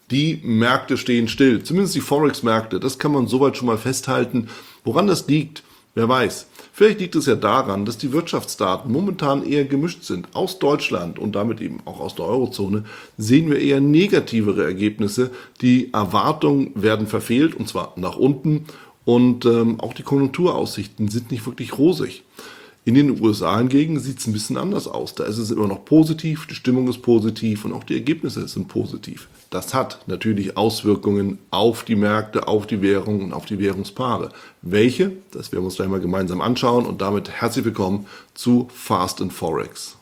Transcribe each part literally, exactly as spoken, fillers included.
Die Märkte stehen still, zumindest die Forex-Märkte. Das kann man soweit schon mal festhalten. Woran das liegt, wer weiß. Vielleicht liegt es ja daran, dass die Wirtschaftsdaten momentan eher gemischt sind. Aus Deutschland und damit eben auch aus der Eurozone sehen wir eher negativere Ergebnisse. Die Erwartungen werden verfehlt, und zwar nach unten. Und ähm, auch die Konjunkturaussichten sind nicht wirklich rosig. In den U S A hingegen sieht es ein bisschen anders aus. Da ist es immer noch positiv, die Stimmung ist positiv und auch die Ergebnisse sind positiv. Das hat natürlich Auswirkungen auf die Märkte, auf die Währungen und auf die Währungspaare. Welche? Das werden wir uns gleich mal gemeinsam anschauen und damit herzlich willkommen zu Fast and Forex.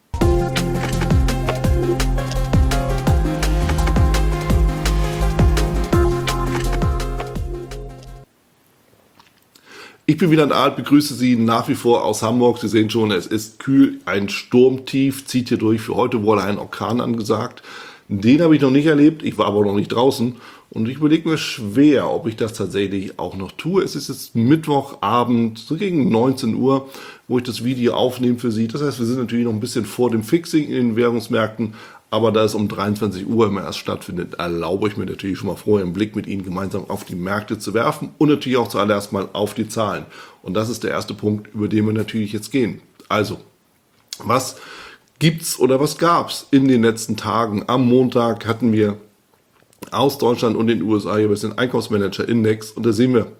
Ich bin Wieland Alt, begrüße Sie nach wie vor aus Hamburg. Sie sehen schon, es ist kühl, ein Sturmtief zieht hier durch. Für heute wurde ein Orkan angesagt. Den habe ich noch nicht erlebt, ich war aber noch nicht draußen und ich überlege mir schwer, ob ich das tatsächlich auch noch tue. Es ist jetzt Mittwochabend, so gegen neunzehn Uhr, wo ich das Video aufnehme für Sie. Das heißt, wir sind natürlich noch ein bisschen vor dem Fixing in den Währungsmärkten, aber da es um dreiundzwanzig Uhr immer erst stattfindet, erlaube ich mir natürlich schon mal vorher einen Blick mit Ihnen gemeinsam auf die Märkte zu werfen und natürlich auch zuallererst mal auf die Zahlen. Und das ist der erste Punkt, über den wir natürlich jetzt gehen. Also, was gibt's oder was gab's in den letzten Tagen? Am Montag hatten wir aus Deutschland und den U S A jeweils den Einkaufsmanager-Index und da sehen wir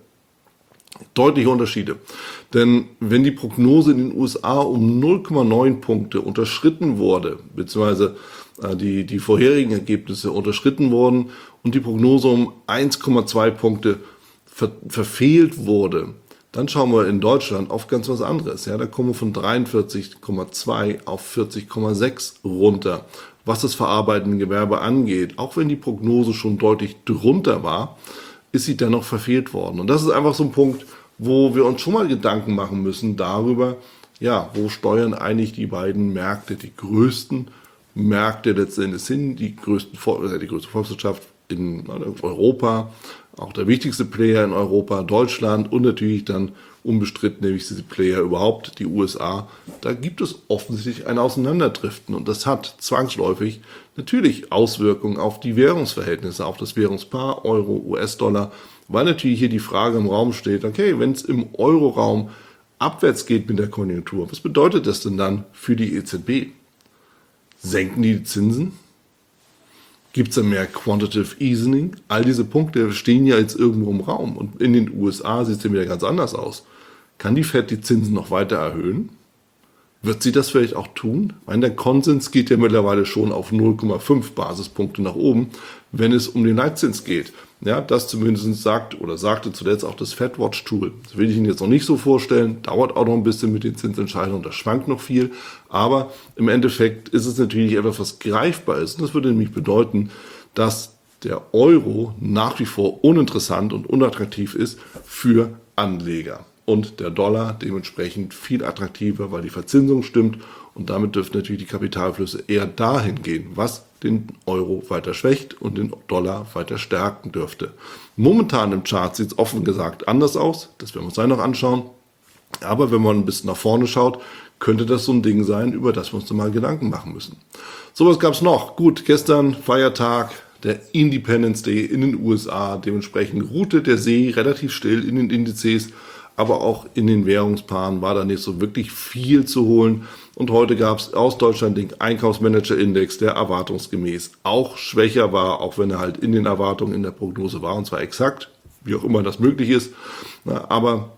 deutliche Unterschiede. Denn wenn die Prognose in den U S A um null Komma neun Punkte unterschritten wurde, beziehungsweise äh, die, die vorherigen Ergebnisse unterschritten wurden und die Prognose um eins Komma zwei Punkte ver verfehlt wurde, dann schauen wir in Deutschland auf ganz was anderes. Ja, da kommen wir von dreiundvierzig Komma zwei auf vierzig Komma sechs runter. Was das verarbeitende Gewerbe angeht, auch wenn die Prognose schon deutlich drunter war, ist sie dennoch verfehlt worden. Und das ist einfach so ein Punkt, wo wir uns schon mal Gedanken machen müssen darüber, ja, wo steuern eigentlich die beiden Märkte, die größten Märkte letztendlich hin, die, größten, die größte Volkswirtschaft in Europa, auch der wichtigste Player in Europa, Deutschland und natürlich dann unbestritten der wichtigste Player überhaupt, die U S A. Da gibt es offensichtlich ein Auseinanderdriften und das hat zwangsläufig natürlich Auswirkungen auf die Währungsverhältnisse, auf das Währungspaar Euro, U S-Dollar, weil natürlich hier die Frage im Raum steht, okay, wenn es im Euroraum abwärts geht mit der Konjunktur, was bedeutet das denn dann für die E Z B? Senken die Zinsen? Gibt es da mehr Quantitative Easing? All diese Punkte stehen ja jetzt irgendwo im Raum. Und in den U S A sieht es ja wieder ganz anders aus. Kann die Fed die Zinsen noch weiter erhöhen? Wird sie das vielleicht auch tun? Ich meine, der Konsens geht ja mittlerweile schon auf null Komma fünf Basispunkte nach oben, wenn es um den Leitzins geht. Ja, das zumindest sagt oder sagte zuletzt auch das FedWatch-Tool. Das will ich Ihnen jetzt noch nicht so vorstellen. Dauert auch noch ein bisschen mit den Zinsentscheidungen. Das schwankt noch viel. Aber im Endeffekt ist es natürlich etwas, was greifbar ist. Und das würde nämlich bedeuten, dass der Euro nach wie vor uninteressant und unattraktiv ist für Anleger. Und der Dollar dementsprechend viel attraktiver, weil die Verzinsung stimmt. Und damit dürften natürlich die Kapitalflüsse eher dahin gehen, was den Euro weiter schwächt und den Dollar weiter stärken dürfte. Momentan im Chart sieht es offen gesagt anders aus. Das werden wir uns gleich noch anschauen. Aber wenn man ein bisschen nach vorne schaut, könnte das so ein Ding sein, über das wir uns mal Gedanken machen müssen. So, was gab es noch? Gut, gestern Feiertag, der Independence Day in den U S A. Dementsprechend ruhte der See relativ still in den Indizes. Aber auch in den Währungspaaren war da nicht so wirklich viel zu holen. Und heute gab es aus Deutschland den Einkaufsmanager-Index, der erwartungsgemäß auch schwächer war, auch wenn er halt in den Erwartungen in der Prognose war, und zwar exakt, wie auch immer das möglich ist. Aber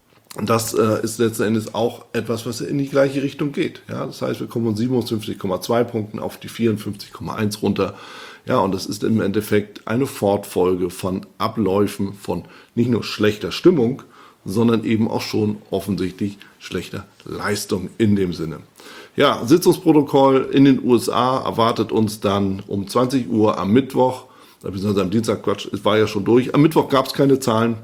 das äh, ist letzten Endes auch etwas, was in die gleiche Richtung geht. Ja, das heißt, wir kommen von siebenundfünfzig Komma zwei Punkten auf die vierundfünfzig Komma eins runter. Ja, und das ist im Endeffekt eine Fortfolge von Abläufen von nicht nur schlechter Stimmung, sondern eben auch schon offensichtlich schlechter Leistung in dem Sinne. Ja, Sitzungsprotokoll in den U S A erwartet uns dann um zwanzig Uhr am Mittwoch, beziehungsweise am Dienstag, Quatsch, es war ja schon durch. Am Mittwoch gab es keine Zahlen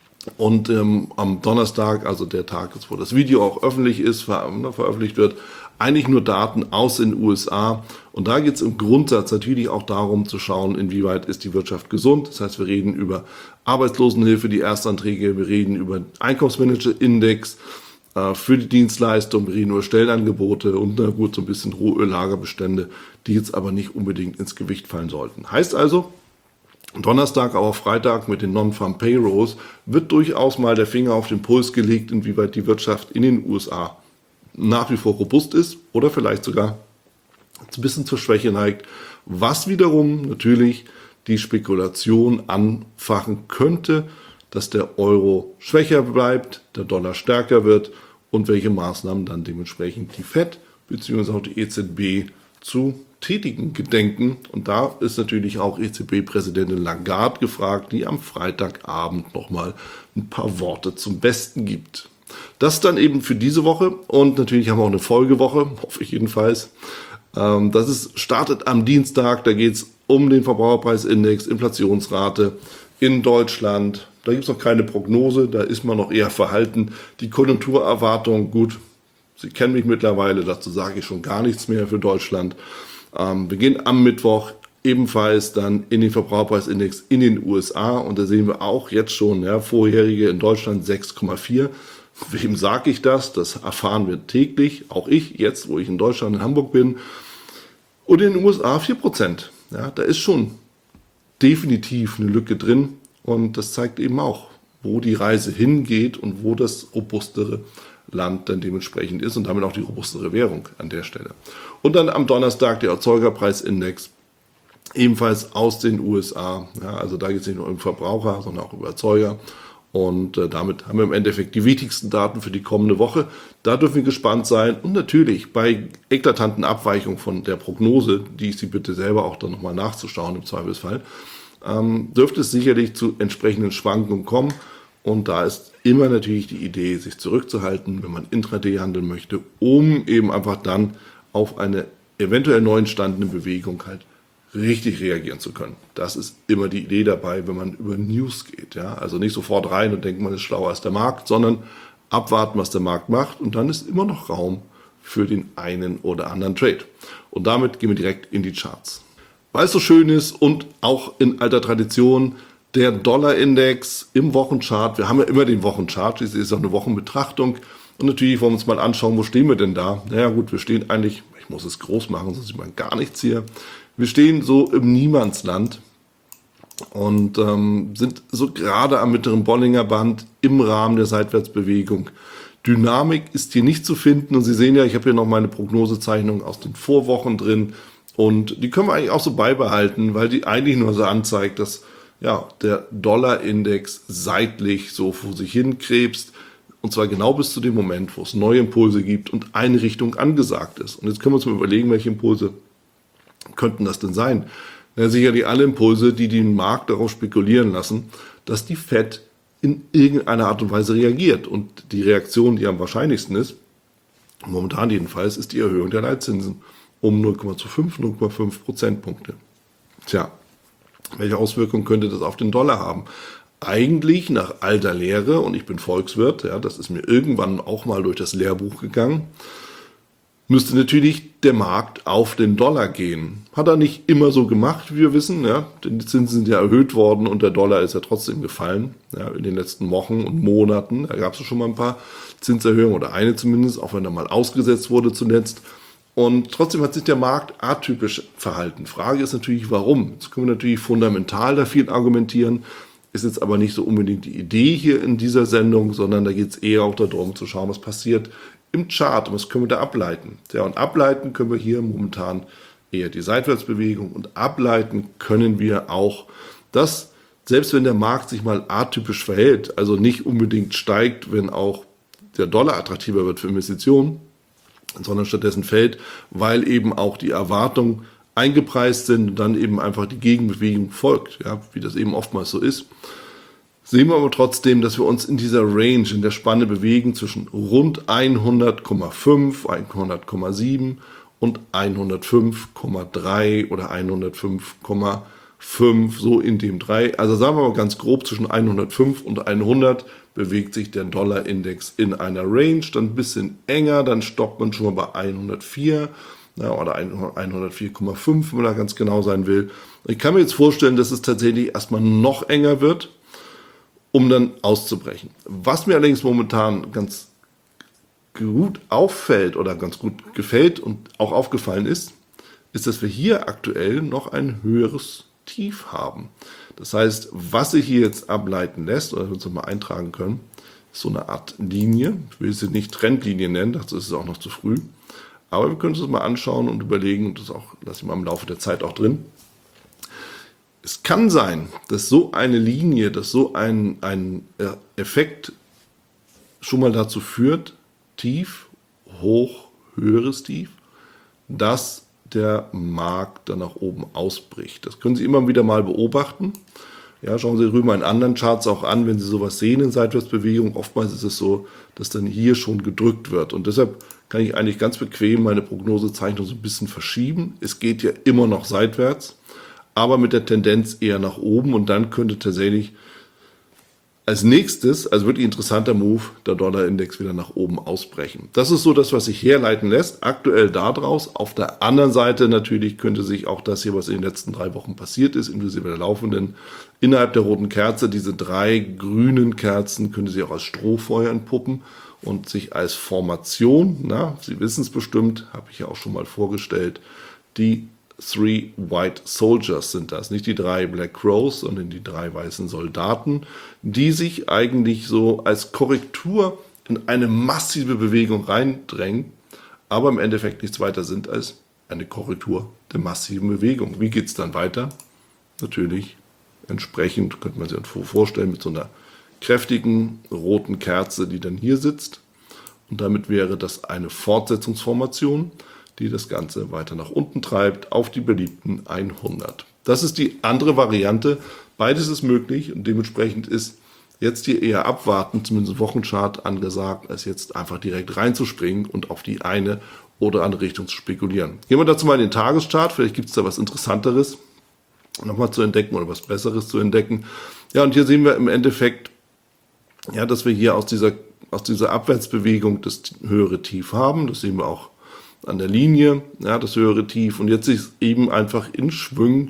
und ähm, am Donnerstag, also der Tag, wo das Video auch öffentlich ist, ver veröffentlicht wird, eigentlich nur Daten aus den U S A. Und da geht es im Grundsatz natürlich auch darum zu schauen, inwieweit ist die Wirtschaft gesund. Das heißt, wir reden über Arbeitslosenhilfe, die Erstanträge, wir reden über Einkaufsmanager-Index äh, für die Dienstleistung, wir reden über Stellenangebote und na gut, so ein bisschen Rohöllagerbestände, die jetzt aber nicht unbedingt ins Gewicht fallen sollten. Heißt also, Donnerstag, aber auch Freitag mit den Non-Farm Payrolls wird durchaus mal der Finger auf den Puls gelegt, inwieweit die Wirtschaft in den U S A nach wie vor robust ist oder vielleicht sogar ein bisschen zur Schwäche neigt, was wiederum natürlich die Spekulation anfachen könnte, dass der Euro schwächer bleibt, der Dollar stärker wird und welche Maßnahmen dann dementsprechend die Fed bzw. auch die E Z B zu tätigen gedenken. Und da ist natürlich auch E Z B-Präsidentin Lagarde gefragt, die am Freitagabend nochmal ein paar Worte zum Besten gibt. Das dann eben für diese Woche und natürlich haben wir auch eine Folgewoche, hoffe ich jedenfalls. Das ist, startet am Dienstag, da geht es um den Verbraucherpreisindex, Inflationsrate in Deutschland. Da gibt es noch keine Prognose, da ist man noch eher verhalten. Die Konjunkturerwartung, gut, Sie kennen mich mittlerweile, dazu sage ich schon gar nichts mehr für Deutschland. Ähm, wir gehen am Mittwoch ebenfalls dann in den Verbraucherpreisindex in den U S A und da sehen wir auch jetzt schon, ja, vorherige in Deutschland sechs Komma vier. Wem sage ich das? Das erfahren wir täglich, auch ich, jetzt wo ich in Deutschland, in Hamburg bin. Und in den U S A vier Prozent. Ja, da ist schon definitiv eine Lücke drin und das zeigt eben auch, wo die Reise hingeht und wo das robustere Land dann dementsprechend ist und damit auch die robustere Währung an der Stelle. Und dann am Donnerstag der Erzeugerpreisindex, ebenfalls aus den U S A. Ja, also da geht es nicht nur um Verbraucher, sondern auch um Erzeuger. Und äh, damit haben wir im Endeffekt die wichtigsten Daten für die kommende Woche. Da dürfen wir gespannt sein. Und natürlich bei eklatanten Abweichungen von der Prognose, die ich Sie bitte selber auch dann nochmal nachzuschauen im Zweifelsfall, ähm, dürfte es sicherlich zu entsprechenden Schwankungen kommen. Und da ist immer natürlich die Idee, sich zurückzuhalten, wenn man Intraday handeln möchte, um eben einfach dann auf eine eventuell neu entstandene Bewegung halt richtig reagieren zu können. Das ist immer die Idee dabei, wenn man über News geht. Ja? Also nicht sofort rein und denken, man ist schlauer als der Markt, sondern abwarten, was der Markt macht. Und dann ist immer noch Raum für den einen oder anderen Trade. Und damit gehen wir direkt in die Charts. Weil es so schön ist und auch in alter Tradition, der Dollarindex im Wochenchart. Wir haben ja immer den Wochenchart, das ist auch eine Wochenbetrachtung. Und natürlich wollen wir uns mal anschauen, wo stehen wir denn da? Naja gut, wir stehen eigentlich, ich muss es groß machen, sonst sieht man gar nichts hier. Wir stehen so im Niemandsland und ähm, sind so gerade am mittleren Bollinger Band im Rahmen der Seitwärtsbewegung. Dynamik ist hier nicht zu finden und Sie sehen ja, ich habe hier noch meine Prognosezeichnung aus den Vorwochen drin und die können wir eigentlich auch so beibehalten, weil die eigentlich nur so anzeigt, dass ja, der Dollarindex seitlich so vor sich hin krebst. Und zwar genau bis zu dem Moment, wo es neue Impulse gibt und eine Richtung angesagt ist. Und jetzt können wir uns mal überlegen, welche Impulse könnten das denn sein? Ja, sicherlich alle Impulse, die den Markt darauf spekulieren lassen, dass die Fed in irgendeiner Art und Weise reagiert. Und die Reaktion, die am wahrscheinlichsten ist, momentan jedenfalls, ist die Erhöhung der Leitzinsen um null Komma fünf, null Komma fünf Prozentpunkte. Tja, welche Auswirkungen könnte das auf den Dollar haben? Eigentlich nach alter Lehre, und ich bin Volkswirt, ja, das ist mir irgendwann auch mal durch das Lehrbuch gegangen, müsste natürlich der Markt auf den Dollar gehen. Hat er nicht immer so gemacht, wie wir wissen, ja, denn die Zinsen sind ja erhöht worden und der Dollar ist ja trotzdem gefallen, ja, in den letzten Wochen und Monaten. Da gab es schon mal ein paar Zinserhöhungen oder eine zumindest, auch wenn er mal ausgesetzt wurde zuletzt. Und trotzdem hat sich der Markt atypisch verhalten. Frage ist natürlich, warum? Jetzt können wir natürlich fundamental da viel argumentieren, ist jetzt aber nicht so unbedingt die Idee hier in dieser Sendung, sondern da geht es eher auch darum zu schauen, was passiert im Chart und was können wir da ableiten. Ja, und ableiten können wir hier momentan eher die Seitwärtsbewegung und ableiten können wir auch, dass selbst wenn der Markt sich mal atypisch verhält, also nicht unbedingt steigt, wenn auch der Dollar attraktiver wird für Investitionen, sondern stattdessen fällt, weil eben auch die Erwartungen eingepreist sind und dann eben einfach die Gegenbewegung folgt, ja, wie das eben oftmals so ist. Sehen wir aber trotzdem, dass wir uns in dieser Range, in der Spanne bewegen zwischen rund hundert Komma fünf, hundert Komma sieben und hundertfünf Komma drei oder hundertfünf Komma fünf, so in dem drei. Also sagen wir mal ganz grob, zwischen hundertfünf und hundert bewegt sich der Dollarindex in einer Range, dann ein bisschen enger, dann stoppt man schon mal bei hundertvier, ja, oder hundertvier Komma fünf, wenn man da ganz genau sein will. Ich kann mir jetzt vorstellen, dass es tatsächlich erstmal noch enger wird, um dann auszubrechen. Was mir allerdings momentan ganz gut auffällt oder ganz gut gefällt und auch aufgefallen ist, ist, dass wir hier aktuell noch ein höheres tief haben. Das heißt, was sich hier jetzt ableiten lässt, oder wir uns mal eintragen können, ist so eine Art Linie. Ich will sie nicht Trendlinie nennen, dazu ist es auch noch zu früh. Aber wir können uns das mal anschauen und überlegen, und das auch, lasse ich mal im Laufe der Zeit auch drin. Es kann sein, dass so eine Linie, dass so ein, ein Effekt schon mal dazu führt, tief, hoch, höheres Tief, dass der Markt dann nach oben ausbricht. Das können Sie immer wieder mal beobachten. Ja, schauen Sie drüben in anderen Charts auch an, wenn Sie sowas sehen in Seitwärtsbewegung. Oftmals ist es so, dass dann hier schon gedrückt wird. Und deshalb kann ich eigentlich ganz bequem meine Prognosezeichnung so ein bisschen verschieben. Es geht ja immer noch seitwärts, aber mit der Tendenz eher nach oben. Und dann könnte tatsächlich als nächstes, also wirklich interessanter Move, der Dollarindex wieder nach oben ausbrechen. Das ist so das, was sich herleiten lässt, aktuell daraus. Auf der anderen Seite natürlich könnte sich auch das hier, was in den letzten drei Wochen passiert ist, inklusive der laufenden, innerhalb der roten Kerze, diese drei grünen Kerzen, könnte sich auch als Strohfeuer entpuppen und sich als Formation, na, Sie wissen es bestimmt, habe ich ja auch schon mal vorgestellt, die Three White Soldiers sind das, nicht die drei Black Crows, sondern die drei weißen Soldaten, die sich eigentlich so als Korrektur in eine massive Bewegung reindrängen, aber im Endeffekt nichts weiter sind als eine Korrektur der massiven Bewegung. Wie geht es dann weiter? Natürlich entsprechend, könnte man sich vorstellen, mit so einer kräftigen roten Kerze, die dann hier sitzt. Und damit wäre das eine Fortsetzungsformation, die das Ganze weiter nach unten treibt, auf die beliebten hundert. Das ist die andere Variante. Beides ist möglich und dementsprechend ist jetzt hier eher abwarten, zumindest Wochenchart angesagt, als jetzt einfach direkt reinzuspringen und auf die eine oder andere Richtung zu spekulieren. Gehen wir dazu mal in den Tageschart, vielleicht gibt es da was Interessanteres nochmal zu entdecken oder was Besseres zu entdecken. Ja, und hier sehen wir im Endeffekt, ja, dass wir hier aus dieser, aus dieser Abwärtsbewegung das höhere Tief haben. Das sehen wir auch an der Linie, ja, das höhere Tief, und jetzt sich eben einfach in Schwüngen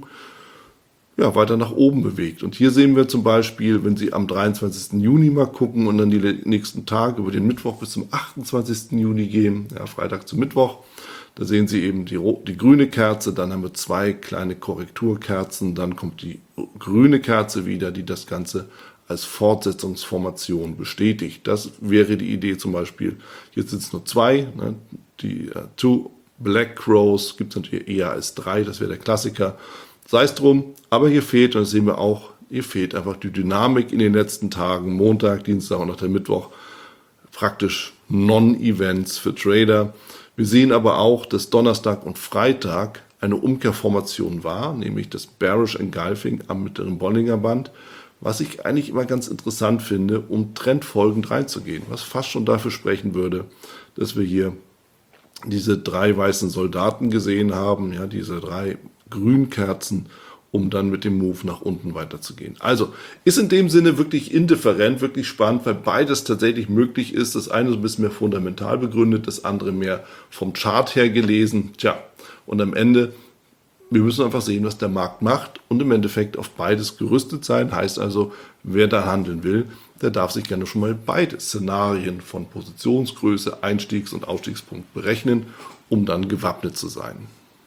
ja, weiter nach oben bewegt. Und hier sehen wir zum Beispiel, wenn Sie am dreiundzwanzigsten Juni mal gucken und dann die nächsten Tage über den Mittwoch bis zum achtundzwanzigsten Juni gehen, ja, Freitag zum Mittwoch, da sehen Sie eben die, die grüne Kerze, dann haben wir zwei kleine Korrekturkerzen, dann kommt die grüne Kerze wieder, die das Ganze als Fortsetzungsformation bestätigt. Das wäre die Idee zum Beispiel. Jetzt sind es nur zwei, ne? Die uh, Two Black Crows gibt es natürlich eher als drei, das wäre der Klassiker. Sei es drum, aber hier fehlt, und das sehen wir auch, hier fehlt einfach die Dynamik in den letzten Tagen, Montag, Dienstag und auch der Mittwoch, praktisch Non-Events für Trader. Wir sehen aber auch, dass Donnerstag und Freitag eine Umkehrformation war, nämlich das Bearish Engulfing am mittleren Bollinger Band, was ich eigentlich immer ganz interessant finde, um trendfolgend reinzugehen, was fast schon dafür sprechen würde, dass wir hier diese drei weißen Soldaten gesehen haben, ja, diese drei Grünkerzen, um dann mit dem Move nach unten weiterzugehen. Also ist in dem Sinne wirklich indifferent, wirklich spannend, weil beides tatsächlich möglich ist. Das eine so ein bisschen mehr fundamental begründet, das andere mehr vom Chart her gelesen. Tja, und am Ende, wir müssen einfach sehen, was der Markt macht und im Endeffekt auf beides gerüstet sein. Heißt also, wer da handeln will, der darf sich gerne schon mal beide Szenarien von Positionsgröße, Einstiegs- und Ausstiegspunkt berechnen, um dann gewappnet zu sein.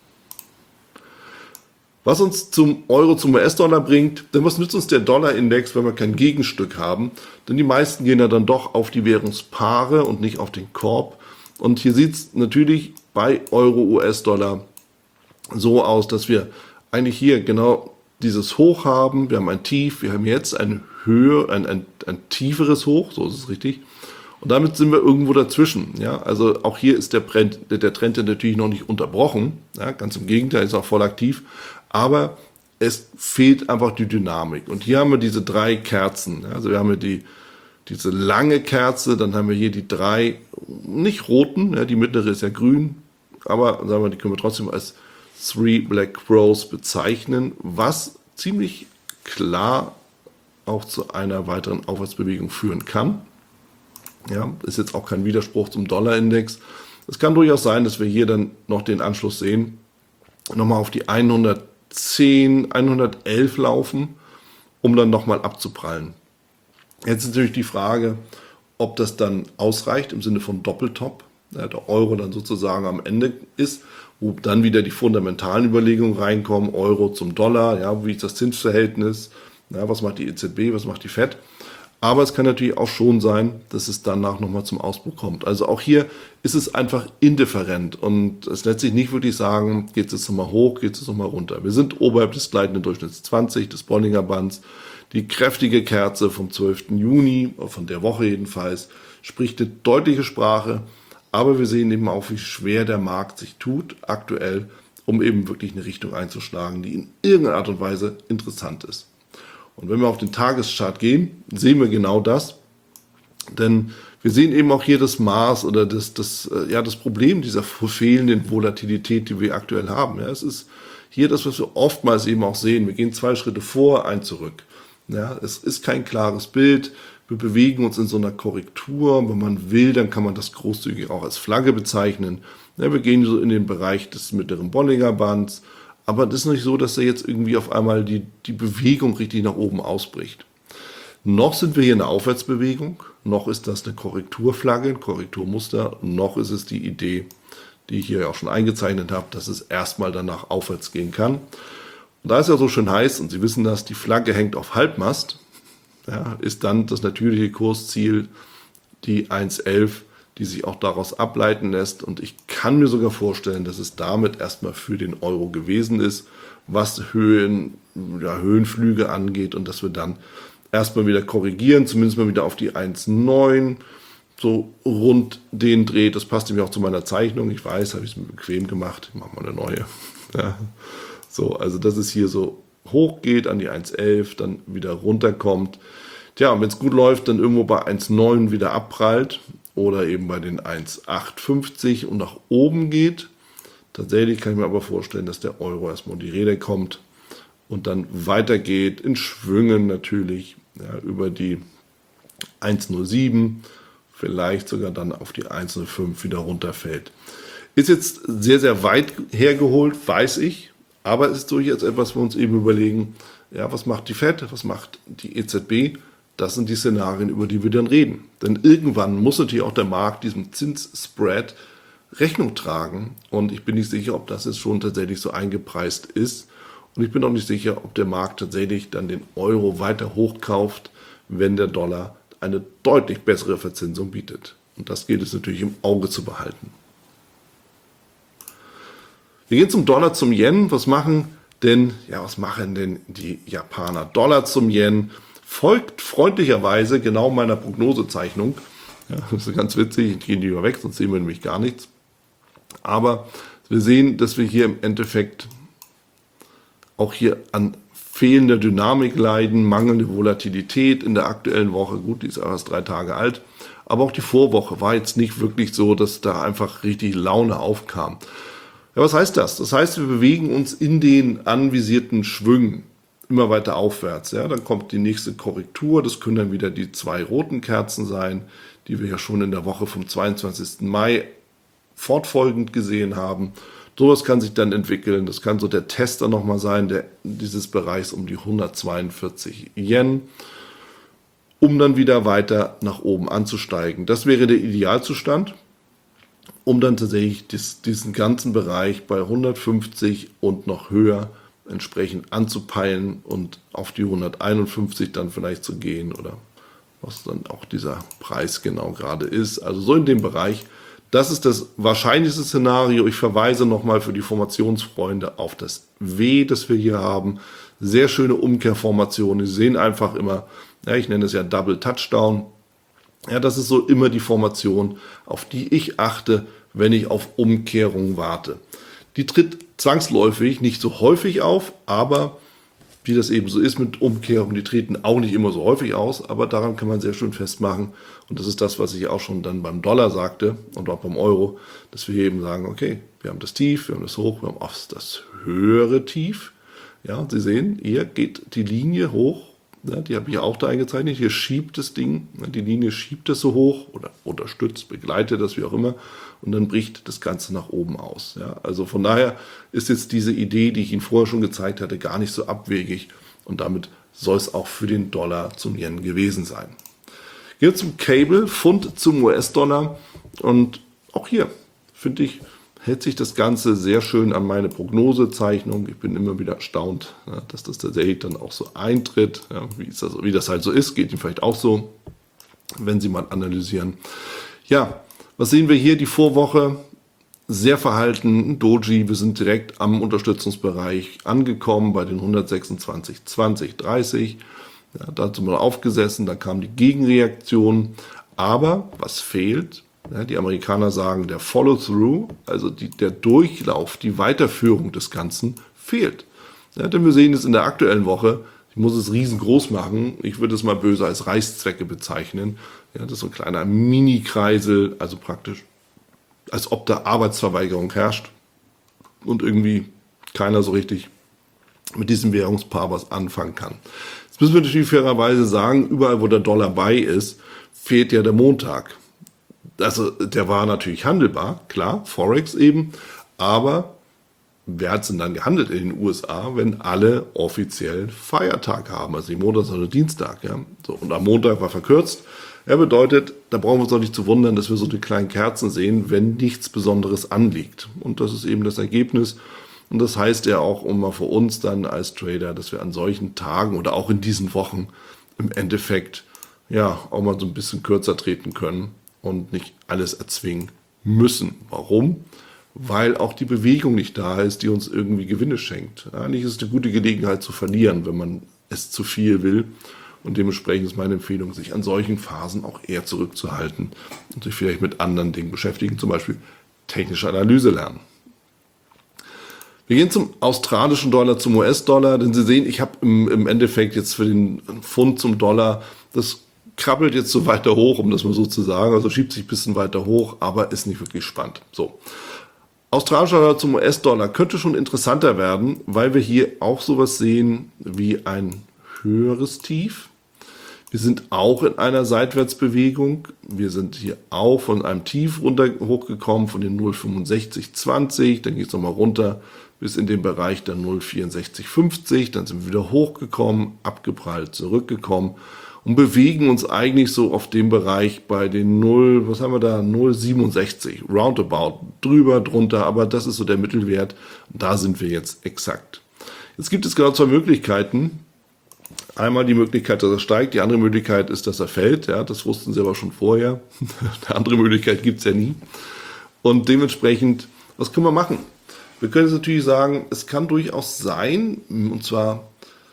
Was uns zum Euro, zum U S-Dollar bringt, denn was nützt uns der Dollarindex, wenn wir kein Gegenstück haben? Denn die meisten gehen ja dann doch auf die Währungspaare und nicht auf den Korb. Und hier sieht es natürlich bei Euro, U S-Dollar so aus, dass wir eigentlich hier genau dieses Hoch haben. Wir haben ein Tief, wir haben jetzt eine Höhe, ein, ein, ein tieferes Hoch, so ist es richtig. Und damit sind wir irgendwo dazwischen. Ja? Also auch hier ist der Trend, der Trend natürlich noch nicht unterbrochen. Ja? Ganz im Gegenteil, ist auch voll aktiv. Aber es fehlt einfach die Dynamik. Und hier haben wir diese drei Kerzen. Also wir haben hier die, diese lange Kerze, dann haben wir hier die drei, nicht roten, ja, die mittlere ist ja grün, aber sagen wir, die können wir trotzdem als Three Black Crows bezeichnen, was ziemlich klar auch zu einer weiteren Aufwärtsbewegung führen kann. Ja, ist jetzt auch kein Widerspruch zum Dollarindex. Es kann durchaus sein, dass wir hier dann noch den Anschluss sehen, nochmal auf die hundertzehn, hundertelf laufen, um dann nochmal abzuprallen. Jetzt ist natürlich die Frage, ob das dann ausreicht im Sinne von Doppeltop, ja, der Euro dann sozusagen am Ende ist, wo dann wieder die fundamentalen Überlegungen reinkommen, Euro zum Dollar, ja, wie ist das Zinsverhältnis, ja, was macht die E Z B, was macht die Fed. Aber es kann natürlich auch schon sein, dass es danach nochmal zum Ausbruch kommt. Also auch hier ist es einfach indifferent und es lässt sich nicht wirklich sagen, geht es jetzt nochmal hoch, geht es nochmal runter. Wir sind oberhalb des gleitenden Durchschnitts zwanzig, des Bollinger Bands. Die kräftige Kerze vom zwölften Juni, von der Woche jedenfalls, spricht eine deutliche Sprache. Aber wir sehen eben auch, wie schwer der Markt sich tut aktuell, um eben wirklich eine Richtung einzuschlagen, die in irgendeiner Art und Weise interessant ist. Und wenn wir auf den Tageschart gehen, sehen wir genau das. Denn wir sehen eben auch hier das Maß oder das, das, ja, das Problem dieser fehlenden Volatilität, die wir aktuell haben. Ja, es ist hier das, was wir oftmals eben auch sehen. Wir gehen zwei Schritte vor, ein zurück. Ja, es ist kein klares Bild. Wir bewegen uns in so einer Korrektur. Wenn man will, dann kann man das großzügig auch als Flagge bezeichnen. Ja, wir gehen so in den Bereich des mittleren Bollinger Bands. Aber das ist nicht so, dass da jetzt irgendwie auf einmal die, die Bewegung richtig nach oben ausbricht. Noch sind wir hier in der Aufwärtsbewegung, noch ist das eine Korrekturflagge, ein Korrekturmuster, noch ist es die Idee, die ich hier auch schon eingezeichnet habe, dass es erstmal danach aufwärts gehen kann. Und da es ja so schön heißt, und Sie wissen das, die Flagge hängt auf Halbmast, ja, ist dann das natürliche Kursziel die eins Komma elf, die sich auch daraus ableiten lässt. Und ich kann mir sogar vorstellen, dass es damit erstmal für den Euro gewesen ist, was Höhen, ja, Höhenflüge angeht und dass wir dann erstmal wieder korrigieren, zumindest mal wieder auf die eins Komma neun, so rund den Dreh. Das passt nämlich auch zu meiner Zeichnung. Ich weiß, habe ich es mir bequem gemacht. Ich mache mal eine neue. Ja. So, also dass es hier so hoch geht an die eins Komma elf, dann wieder runterkommt. Tja, und wenn es gut läuft, dann irgendwo bei eins Komma neun wieder abprallt oder eben bei den eins Komma achtundfünfzig und nach oben geht. Tatsächlich kann ich mir aber vorstellen, dass der Euro erstmal in die Rede kommt und dann weitergeht, in Schwüngen natürlich, ja, über die eins Komma null sieben, vielleicht sogar dann auf die eins Komma null fünf wieder runterfällt. Ist jetzt sehr, sehr weit hergeholt, weiß ich, aber es ist durchaus etwas, wo wir uns eben überlegen, ja, was macht die Fed, was macht die E Z B? Das sind die Szenarien, über die wir dann reden. Denn irgendwann muss natürlich auch der Markt diesem Zinsspread Rechnung tragen. Und ich bin nicht sicher, ob das jetzt schon tatsächlich so eingepreist ist. Und ich bin auch nicht sicher, ob der Markt tatsächlich dann den Euro weiter hochkauft, wenn der Dollar eine deutlich bessere Verzinsung bietet. Und das gilt es natürlich im Auge zu behalten. Wir gehen zum Dollar, zum Yen. Was machen denn, ja, was machen denn die Japaner? Dollar zum Yen folgt freundlicherweise genau meiner Prognosezeichnung. Ja, das ist ganz witzig, ich gehe die mal weg, sonst sehen wir nämlich gar nichts. Aber wir sehen, dass wir hier im Endeffekt auch hier an fehlender Dynamik leiden, mangelnde Volatilität in der aktuellen Woche. Gut, die ist erst drei Tage alt. Aber auch die Vorwoche war jetzt nicht wirklich so, dass da einfach richtig Laune aufkam. Ja, was heißt das? Das heißt, wir bewegen uns in den anvisierten Schwüngen immer weiter aufwärts. Ja, dann kommt die nächste Korrektur. Das können dann wieder die zwei roten Kerzen sein, die wir ja schon in der Woche vom zweiundzwanzigsten Mai fortfolgend gesehen haben. Sowas kann sich dann entwickeln. Das kann so der Tester nochmal sein, der, dieses Bereichs um die hundertzweiundvierzig Yen, um dann wieder weiter nach oben anzusteigen. Das wäre der Idealzustand, um dann tatsächlich dies, diesen ganzen Bereich bei hundertfünfzig und noch höher entsprechend anzupeilen und auf die hunderteinundfünfzig dann vielleicht zu gehen oder was dann auch dieser Preis genau gerade ist. Also so in dem Bereich. Das ist das wahrscheinlichste Szenario. Ich verweise nochmal für die Formationsfreunde auf das W, das wir hier haben. Sehr schöne Umkehrformationen. Sie sehen einfach immer, ja, ich nenne es ja Double Touchdown. Ja, das ist so immer die Formation, auf die ich achte, wenn ich auf Umkehrung warte. Die tritt zwangsläufig nicht so häufig auf, aber wie das eben so ist mit Umkehrungen, die treten auch nicht immer so häufig aus, aber daran kann man sehr schön festmachen. Und das ist das, was ich auch schon dann beim Dollar sagte und auch beim Euro, dass wir hier eben sagen, okay, wir haben das Tief, wir haben das Hoch, wir haben auch das höhere Tief. Ja, und Sie sehen, hier geht die Linie hoch, ja, die habe ich auch da eingezeichnet, hier schiebt das Ding, die Linie schiebt es so hoch oder unterstützt, begleitet das, wie auch immer, und dann bricht das Ganze nach oben aus. Ja, also von daher ist jetzt diese Idee, die ich Ihnen vorher schon gezeigt hatte, gar nicht so abwegig und damit soll es auch für den Dollar zum Yen gewesen sein. Gehen wir zum Cable, Pfund zum U S-Dollar und auch hier finde ich, hält sich das Ganze sehr schön an meine Prognosezeichnung. Ich bin immer wieder erstaunt, ja, dass das tatsächlich dann auch so eintritt. Ja, wie, ist das, wie das halt so ist, geht Ihnen vielleicht auch so, wenn Sie mal analysieren. Ja, was sehen wir hier? Die Vorwoche sehr verhalten. Doji, wir sind direkt am Unterstützungsbereich angekommen bei den hundertsechsundzwanzig, zwanzig, dreißig. Ja, da sind wir aufgesessen, da kam die Gegenreaktion. Aber was fehlt? Ja, die Amerikaner sagen, der Follow-through, also die, der Durchlauf, die Weiterführung des Ganzen fehlt. Ja, denn wir sehen es in der aktuellen Woche, ich muss es riesengroß machen, ich würde es mal böse als Reißzwecke bezeichnen. Ja, das ist so ein kleiner Mini-Kreisel, also praktisch, als ob da Arbeitsverweigerung herrscht und irgendwie keiner so richtig mit diesem Währungspaar was anfangen kann. Jetzt müssen wir natürlich fairerweise sagen, überall wo der Dollar bei ist, fehlt ja der Montag. Also der war natürlich handelbar, klar, Forex eben, aber wer hat es denn dann gehandelt in den U S A, wenn alle offiziell Feiertag haben, also nicht Montag, sondern Dienstag. Ja? So, und am Montag war verkürzt. Ja, bedeutet, da brauchen wir uns auch nicht zu wundern, dass wir so die kleinen Kerzen sehen, wenn nichts Besonderes anliegt. Und das ist eben das Ergebnis. Und das heißt ja auch immer für uns dann als Trader, dass wir an solchen Tagen oder auch in diesen Wochen im Endeffekt ja auch mal so ein bisschen kürzer treten können und nicht alles erzwingen müssen. Warum? Weil auch die Bewegung nicht da ist, die uns irgendwie Gewinne schenkt. Eigentlich ist es eine gute Gelegenheit zu verlieren, wenn man es zu viel will. Und dementsprechend ist meine Empfehlung, sich an solchen Phasen auch eher zurückzuhalten und sich vielleicht mit anderen Dingen beschäftigen, zum Beispiel technische Analyse lernen. Wir gehen zum australischen Dollar, zum U S-Dollar, denn Sie sehen, ich habe im, im Endeffekt jetzt für den Pfund zum Dollar, das krabbelt jetzt so weiter hoch, um das mal so zu sagen, also schiebt sich ein bisschen weiter hoch, aber ist nicht wirklich spannend. So. Australischer Dollar zum U S-Dollar könnte schon interessanter werden, weil wir hier auch sowas sehen wie ein höheres Tief. Wir sind auch in einer Seitwärtsbewegung. Wir sind hier auch von einem Tief runter hochgekommen, von den null Komma fünfundsechzig zwanzig. Dann geht es nochmal runter bis in den Bereich der null Komma vierundsechzig fünfzig. Dann sind wir wieder hochgekommen, abgeprallt, zurückgekommen und bewegen uns eigentlich so auf dem Bereich bei den null, was haben wir da, null Komma siebenundsechzig, roundabout, drüber, drunter, aber das ist so der Mittelwert. Da sind wir jetzt exakt. Jetzt gibt es genau zwei Möglichkeiten. Einmal die Möglichkeit, dass er steigt, die andere Möglichkeit ist, dass er fällt. Ja, das wussten sie aber schon vorher. Eine andere Möglichkeit gibt es ja nie. Und dementsprechend, was können wir machen? Wir können jetzt natürlich sagen, es kann durchaus sein, und zwar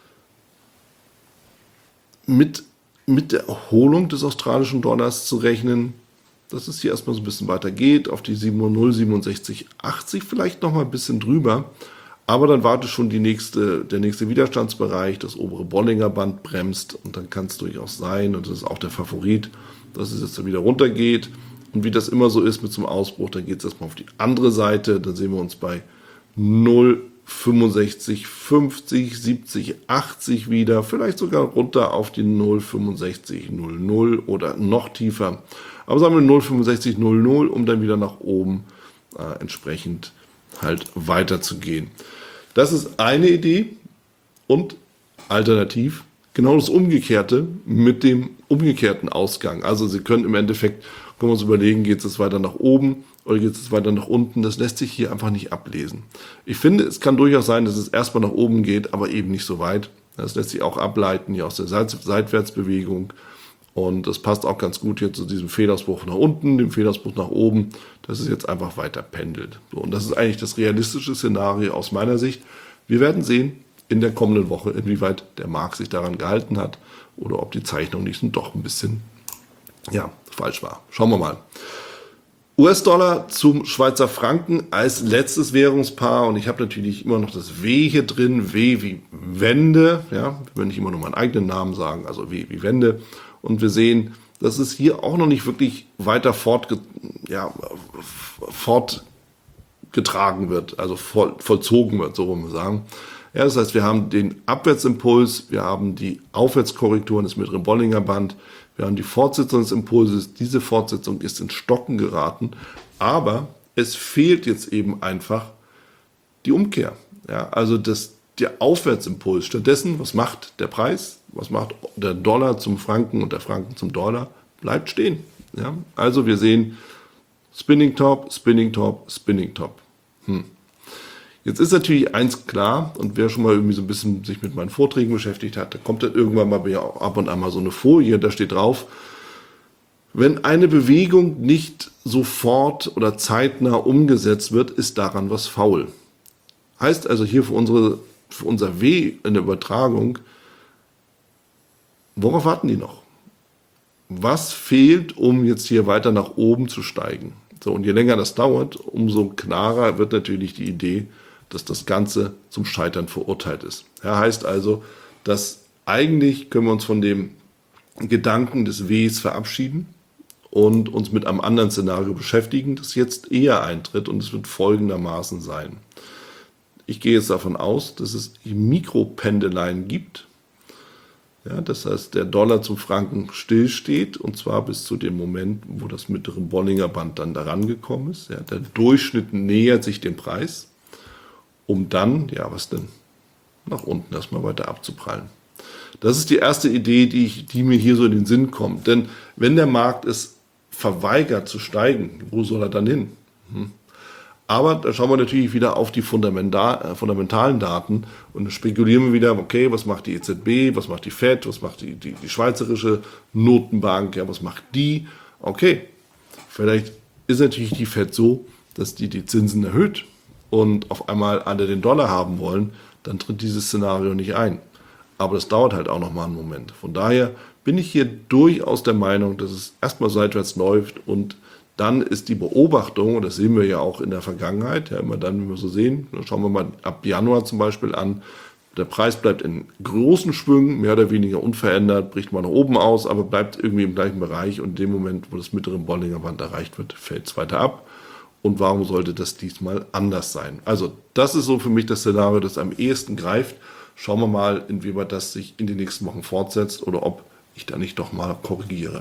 mit, mit der Erholung des australischen Dollars zu rechnen, dass es hier erstmal so ein bisschen weiter geht, auf die null Komma siebenundsechzig achtzig vielleicht nochmal ein bisschen drüber. Aber dann wartet schon die nächste, der nächste Widerstandsbereich, das obere Bollinger Band bremst und dann kann es durchaus sein, und das ist auch der Favorit, dass es jetzt dann wieder runtergeht. Und wie das immer so ist mit so einem Ausbruch, dann geht es erstmal auf die andere Seite, dann sehen wir uns bei null Komma fünfundsechzig fünfzig, siebzig, achtzig wieder, vielleicht sogar runter auf die null Komma fünfundsechzig null null oder noch tiefer. Aber sagen wir null Komma fünfundsechzig null null, um dann wieder nach oben äh, entsprechend halt weiterzugehen. Das ist eine Idee und alternativ genau das Umgekehrte mit dem umgekehrten Ausgang. Also Sie können im Endeffekt, können wir uns überlegen, geht es weiter nach oben oder geht es weiter nach unten. Das lässt sich hier einfach nicht ablesen. Ich finde, es kann durchaus sein, dass es erstmal nach oben geht, aber eben nicht so weit. Das lässt sich auch ableiten hier aus der Seit- Seitwärtsbewegung. Und das passt auch ganz gut hier zu diesem Fehlausbruch nach unten, dem Fehlausbruch nach oben, dass es jetzt einfach weiter pendelt. So, und das ist eigentlich das realistische Szenario aus meiner Sicht. Wir werden sehen in der kommenden Woche, inwieweit der Markt sich daran gehalten hat oder ob die Zeichnung nicht doch ein bisschen ja, falsch war. Schauen wir mal. U S-Dollar zum Schweizer Franken als letztes Währungspaar, und ich habe natürlich immer noch das W hier drin, W wie Wende, ja, wenn ich immer nur meinen eigenen Namen sagen, also W wie Wende. Und wir sehen, dass es hier auch noch nicht wirklich weiter fortge ja, fortgetragen wird, also voll, vollzogen wird, so wollen wir sagen. Ja, das heißt, wir haben den Abwärtsimpuls, wir haben die Aufwärtskorrekturen des mittleren Bollinger Band, wir haben die Fortsetzung des Impulses. Diese Fortsetzung ist in Stocken geraten, aber es fehlt jetzt eben einfach die Umkehr. Ja, also das, der Aufwärtsimpuls. Stattdessen, was macht der Preis? Was macht der Dollar zum Franken und der Franken zum Dollar? Bleibt stehen. Ja, also wir sehen Spinning Top, Spinning Top, Spinning Top. Hm. Jetzt ist natürlich eins klar, und wer schon mal irgendwie so ein bisschen sich mit meinen Vorträgen beschäftigt hat, da kommt dann irgendwann mal ab und an mal so eine Folie, da steht drauf, wenn eine Bewegung nicht sofort oder zeitnah umgesetzt wird, ist daran was faul. Heißt also hier für, unsere, für unser W in der Übertragung, worauf warten die noch? Was fehlt, um jetzt hier weiter nach oben zu steigen? So, und je länger das dauert, umso klarer wird natürlich die Idee, dass das Ganze zum Scheitern verurteilt ist. Ja, heißt also, dass eigentlich können wir uns von dem Gedanken des Ws verabschieden und uns mit einem anderen Szenario beschäftigen, das jetzt eher eintritt, und es wird folgendermaßen sein. Ich gehe jetzt davon aus, dass es Mikropendeleien gibt. Ja, das heißt, der Dollar zum Franken stillsteht, und zwar bis zu dem Moment, wo das mittlere Bollinger Band dann daran gekommen ist. Ja, der Durchschnitt nähert sich dem Preis, um dann, ja, was denn, nach unten erstmal weiter abzuprallen. Das ist die erste Idee, die, ich, die mir hier so in den Sinn kommt. Denn wenn der Markt es verweigert zu steigen, wo soll er dann hin? Hm. Aber da schauen wir natürlich wieder auf die fundamental, äh, fundamentalen Daten und dann spekulieren wir wieder, okay, was macht die E Z B, was macht die Fed, was macht die, die, die schweizerische Notenbank, ja, was macht die? Okay, vielleicht ist natürlich die Fed so, dass die die Zinsen erhöht und auf einmal alle den Dollar haben wollen, dann tritt dieses Szenario nicht ein. Aber das dauert halt auch noch mal einen Moment. Von daher bin ich hier durchaus der Meinung, dass es erstmal seitwärts läuft, und dann ist die Beobachtung, und das sehen wir ja auch in der Vergangenheit, ja immer dann, wenn wir so sehen, dann schauen wir mal ab Januar zum Beispiel an, der Preis bleibt in großen Schwüngen, mehr oder weniger unverändert, bricht mal nach oben aus, aber bleibt irgendwie im gleichen Bereich, und in dem Moment, wo das mittlere Bollinger Band erreicht wird, fällt es weiter ab. Und warum sollte das diesmal anders sein? Also das ist so für mich das Szenario, das am ehesten greift. Schauen wir mal, inwieweit das sich in den nächsten Wochen fortsetzt oder ob ich da nicht doch mal korrigiere.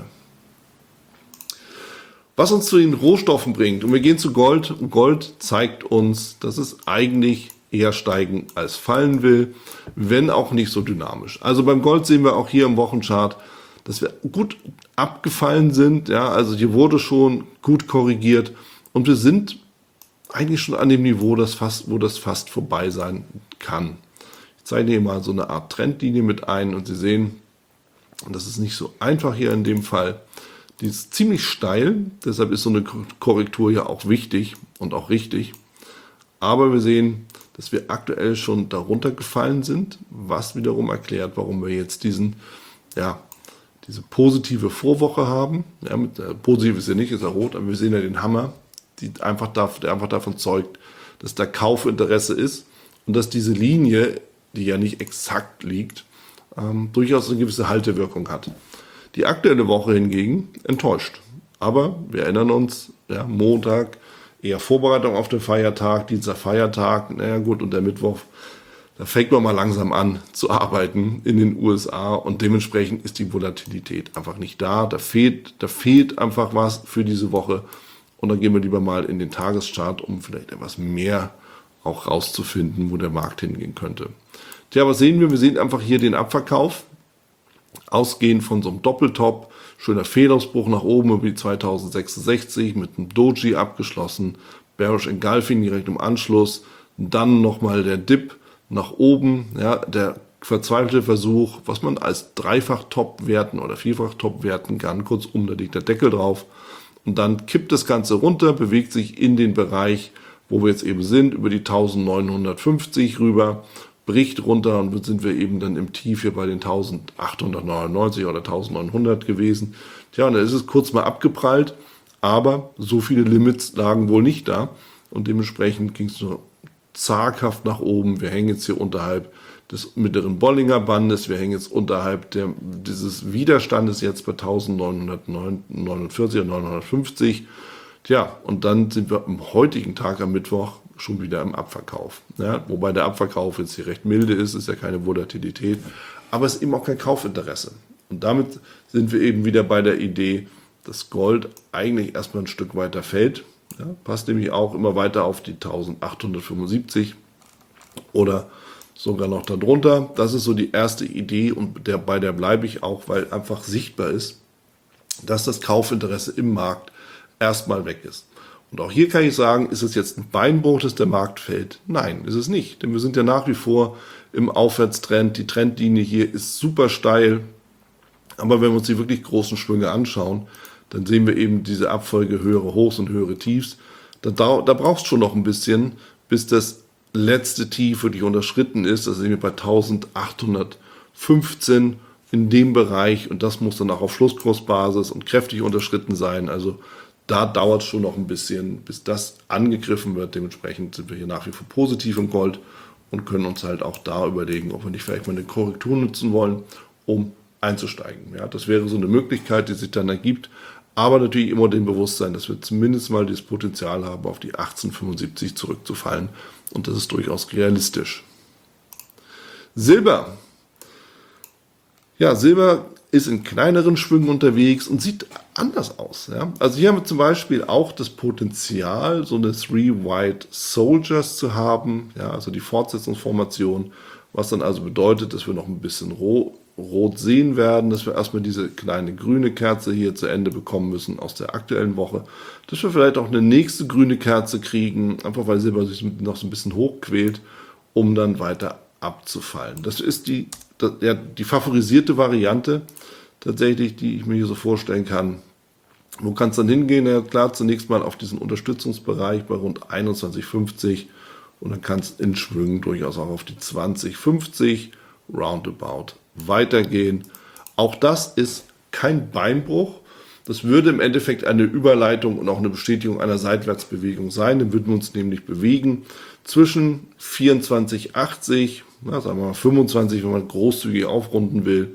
Was uns zu den Rohstoffen bringt, und wir gehen zu Gold. Gold zeigt uns, dass es eigentlich eher steigen als fallen will, wenn auch nicht so dynamisch. Also beim Gold sehen wir auch hier im Wochenchart, dass wir gut abgefallen sind. Ja, also hier wurde schon gut korrigiert. Und wir sind eigentlich schon an dem Niveau, das fast, wo das fast vorbei sein kann. Ich zeige hier mal so eine Art Trendlinie mit ein, und Sie sehen, und das ist nicht so einfach hier in dem Fall, die ist ziemlich steil, deshalb ist so eine Korrektur ja auch wichtig und auch richtig. Aber wir sehen, dass wir aktuell schon darunter gefallen sind, was wiederum erklärt, warum wir jetzt diesen, ja, diese positive Vorwoche haben. Ja, mit, äh, positiv ist ja nicht, ist ja rot, aber wir sehen ja den Hammer, die einfach darf, der einfach davon zeugt, dass da Kaufinteresse ist und dass diese Linie, die ja nicht exakt liegt, ähm, durchaus eine gewisse Haltewirkung hat. Die aktuelle Woche hingegen enttäuscht. Aber wir erinnern uns, ja, Montag eher Vorbereitung auf den Feiertag, Dienstag Feiertag, naja gut, und der Mittwoch, da fängt man mal langsam an zu arbeiten in den U S A, und dementsprechend ist die Volatilität einfach nicht da. Da fehlt, da fehlt einfach was für diese Woche. Und dann gehen wir lieber mal in den Tageschart, um vielleicht etwas mehr auch rauszufinden, wo der Markt hingehen könnte. Tja, was sehen wir? Wir sehen einfach hier den Abverkauf. Ausgehend von so einem Doppeltop, schöner Fehlausbruch nach oben über die zweitausendsechsundsechzig, mit einem Doji abgeschlossen, Bearish Engulfing direkt im Anschluss, dann nochmal der Dip nach oben, ja, der verzweifelte Versuch, was man als Dreifach-Top werten oder Vierfach-Top werten kann, kurzum, da liegt der Deckel drauf. Und dann kippt das Ganze runter, bewegt sich in den Bereich, wo wir jetzt eben sind, über die neunzehnhundertfünfzig rüber, bricht runter, und sind wir eben dann im Tief hier bei den eintausendachthundertneunundneunzig oder eintausendneunhundert gewesen. Tja, und da ist es kurz mal abgeprallt, aber so viele Limits lagen wohl nicht da, und dementsprechend ging es nur zaghaft nach oben. Wir hängen jetzt hier unterhalb des mittleren Bollinger Bandes, wir hängen jetzt unterhalb der, dieses Widerstandes jetzt bei eintausendneunhundertneunundvierzig oder neunhundertfünfzig. Tja, und dann sind wir am heutigen Tag, am Mittwoch, schon wieder im Abverkauf. Ja, wobei der Abverkauf jetzt hier recht milde ist, ist ja keine Volatilität, aber es ist eben auch kein Kaufinteresse. Und damit sind wir eben wieder bei der Idee, dass Gold eigentlich erstmal ein Stück weiter fällt. Ja, passt nämlich auch immer weiter auf die eintausendachthundertfünfundsiebzig oder sogar noch darunter. Das ist so die erste Idee, und der, bei der bleibe ich auch, weil einfach sichtbar ist, dass das Kaufinteresse im Markt erstmal weg ist. Und auch hier kann ich sagen, ist es jetzt ein Beinbruch, dass der Markt fällt? Nein, ist es nicht. Denn wir sind ja nach wie vor im Aufwärtstrend. Die Trendlinie hier ist super steil. Aber wenn wir uns die wirklich großen Schwünge anschauen, dann sehen wir eben diese Abfolge höhere Hochs und höhere Tiefs. Da, da brauchst du schon noch ein bisschen, bis das letzte Tief wirklich unterschritten ist. Das sind wir bei eintausendachthundertfünfzehn in dem Bereich. Und das muss dann auch auf Schlusskursbasis und kräftig unterschritten sein. Also da dauert es schon noch ein bisschen, bis das angegriffen wird. Dementsprechend sind wir hier nach wie vor positiv im Gold und können uns halt auch da überlegen, ob wir nicht vielleicht mal eine Korrektur nutzen wollen, um einzusteigen. Ja, das wäre so eine Möglichkeit, die sich dann ergibt. Aber natürlich immer dem Bewusstsein, dass wir zumindest mal das Potenzial haben, auf die achtzehnhundertfünfundsiebzig zurückzufallen. Und das ist durchaus realistisch. Silber. Ja, Silber ist in kleineren Schwüngen unterwegs und sieht anders aus. Ja? Also hier haben wir zum Beispiel auch das Potenzial, so eine Three White Soldiers zu haben, ja, also die Fortsetzungsformation, was dann also bedeutet, dass wir noch ein bisschen roh, rot sehen werden, dass wir erstmal diese kleine grüne Kerze hier zu Ende bekommen müssen aus der aktuellen Woche, dass wir vielleicht auch eine nächste grüne Kerze kriegen, einfach weil Silber sich noch so ein bisschen hochquält, um dann weiter abzufallen. Das ist die, das, ja, die favorisierte Variante tatsächlich, die ich mir hier so vorstellen kann. Wo kann es dann hingehen? Ja, klar, zunächst mal auf diesen Unterstützungsbereich bei rund einundzwanzig fünfzig und dann kann es in Schwüngen durchaus auch auf die zwanzig fünfzig roundabout weitergehen. Auch das ist kein Beinbruch. Das würde im Endeffekt eine Überleitung und auch eine Bestätigung einer Seitwärtsbewegung sein. Dann würden wir uns nämlich bewegen zwischen vierundzwanzig achtzig, na, sagen wir mal fünfundzwanzig, wenn man großzügig aufrunden will,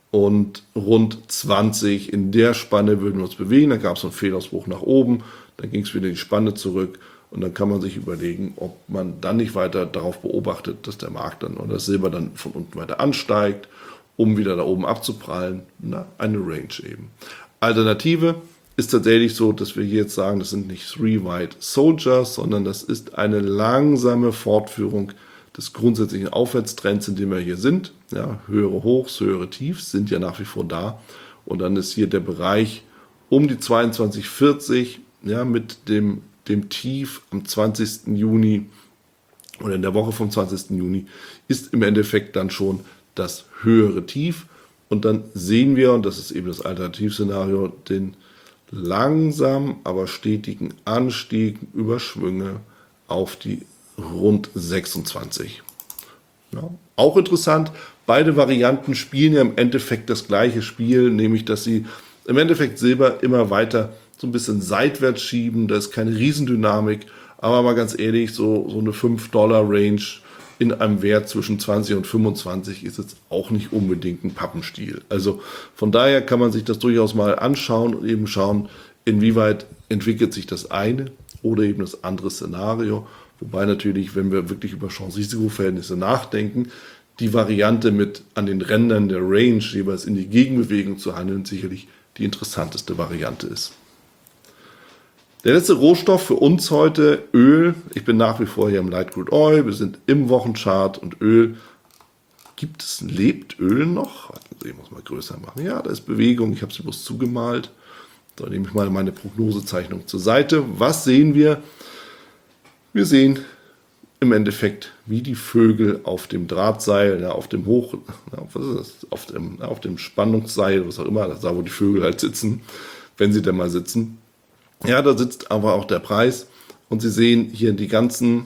und rund zwanzig. In der Spanne würden wir uns bewegen. Dann gab es einen Fehlausbruch nach oben, dann ging es wieder in die Spanne zurück und dann kann man sich überlegen, ob man dann nicht weiter darauf beobachtet, dass der Markt dann oder das Silber dann von unten weiter ansteigt, um wieder da oben abzuprallen. Na, eine Range eben. Alternative ist tatsächlich so, dass wir hier jetzt sagen, das sind nicht Three White Soldiers, sondern das ist eine langsame Fortführung des grundsätzlichen Aufwärtstrends, in dem wir hier sind. Ja, höhere Hochs, höhere Tiefs sind ja nach wie vor da. Und dann ist hier der Bereich um die zweiundzwanzig vierzig, ja, mit dem, dem Tief am zwanzigsten Juni oder in der Woche vom zwanzigsten Juni ist im Endeffekt dann schon das höhere Tief. Und dann sehen wir, und das ist eben das Alternativszenario, den langsam, aber stetigen Anstieg über Schwünge auf die rund sechsundzwanzig. Ja, auch interessant, beide Varianten spielen ja im Endeffekt das gleiche Spiel, nämlich dass sie im Endeffekt Silber immer weiter so ein bisschen seitwärts schieben. Da ist keine Riesendynamik, aber mal ganz ehrlich, so, so eine fünf Dollar Range in einem Wert zwischen zwanzig und fünfundzwanzig ist jetzt auch nicht unbedingt ein Pappenstiel. Also von daher kann man sich das durchaus mal anschauen und eben schauen, inwieweit entwickelt sich das eine oder eben das andere Szenario. Wobei natürlich, wenn wir wirklich über Chance-Risiko-Verhältnisse nachdenken, die Variante mit an den Rändern der Range jeweils in die Gegenbewegung zu handeln, sicherlich die interessanteste Variante ist. Der letzte Rohstoff für uns heute, Öl. Ich bin nach wie vor hier im Light Crude Oil. Wir sind im Wochenchart und Öl. Gibt es, lebt Öl noch? Warten Sie, ich muss mal größer machen. Ja, da ist Bewegung. Ich habe sie bloß zugemalt. So, nehme ich mal meine Prognosezeichnung zur Seite. Was sehen wir? Wir sehen im Endeffekt wie die Vögel auf dem Drahtseil, ja, auf dem Hoch, ja, was ist das? Auf dem, auf dem Spannungsseil, was auch immer, da wo die Vögel halt sitzen, wenn sie denn mal sitzen. Ja, da sitzt aber auch der Preis und Sie sehen hier die ganzen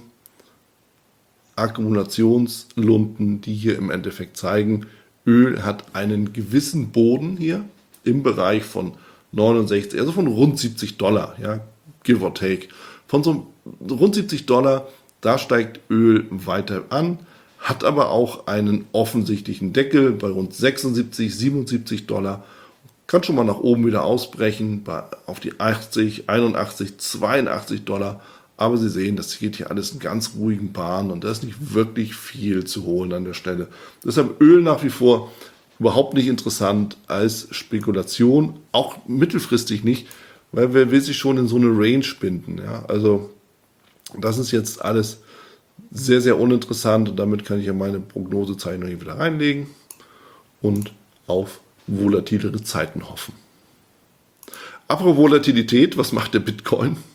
Akkumulationslumpen, die hier im Endeffekt zeigen, Öl hat einen gewissen Boden hier im Bereich von neunundsechzig, also von rund siebzig Dollar, ja, give or take. Von so rund siebzig Dollar, da steigt Öl weiter an, hat aber auch einen offensichtlichen Deckel bei rund sechsundsiebzig, siebenundsiebzig Dollar. Kann schon mal nach oben wieder ausbrechen, bei, auf die achtzig, einundachtzig, zweiundachtzig Dollar. Aber Sie sehen, das geht hier alles in ganz ruhigen Bahnen und da ist nicht wirklich viel zu holen an der Stelle. Deshalb Öl nach wie vor überhaupt nicht interessant als Spekulation, auch mittelfristig nicht, weil wer will sich schon in so eine Range binden. Ja? Also das ist jetzt alles sehr, sehr uninteressant und damit kann ich ja meine Prognosezeichnung hier wieder reinlegen und auf volatilere Zeiten hoffen. Apropos Volatilität, was macht der Bitcoin?